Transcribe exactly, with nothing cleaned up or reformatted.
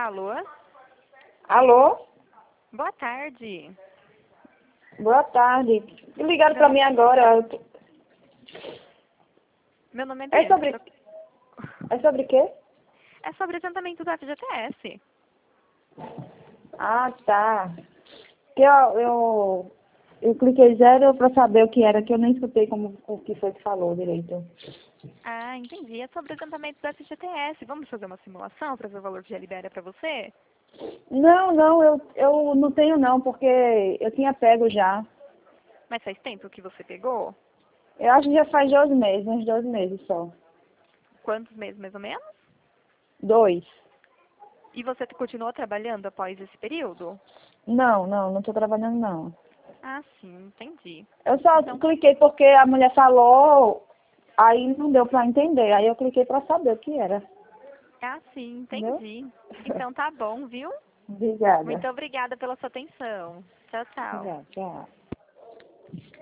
Alô? Alô? Boa tarde. Boa tarde. Ligaram para mim agora. Meu nome é É Bianca. sobre... É sobre o quê? É sobre adiantamento do F G T S. Ah, tá. Que eu, eu, eu cliquei zero para saber o que era, que eu nem escutei como, o que foi que falou direito. Ah, entendi. É sobre adiantamento do F G T S. Vamos fazer uma simulação para ver o valor que já libera para você? Não, não, eu, eu não tenho não, porque eu tinha pego já. Mas faz tempo que você pegou? Eu acho que já faz doze meses, uns doze meses só. Quantos meses, mais ou menos? Dois. E você continuou trabalhando após esse período? Não, não, não estou trabalhando não. Ah, sim, entendi. Eu só Então, cliquei porque a mulher falou, aí não deu para entender. Aí eu cliquei para saber o que era. ah, sim, Entendeu? entendi. Então tá bom, viu? Obrigada. Muito obrigada pela sua atenção. Tchau, tchau. Obrigada. Tchau.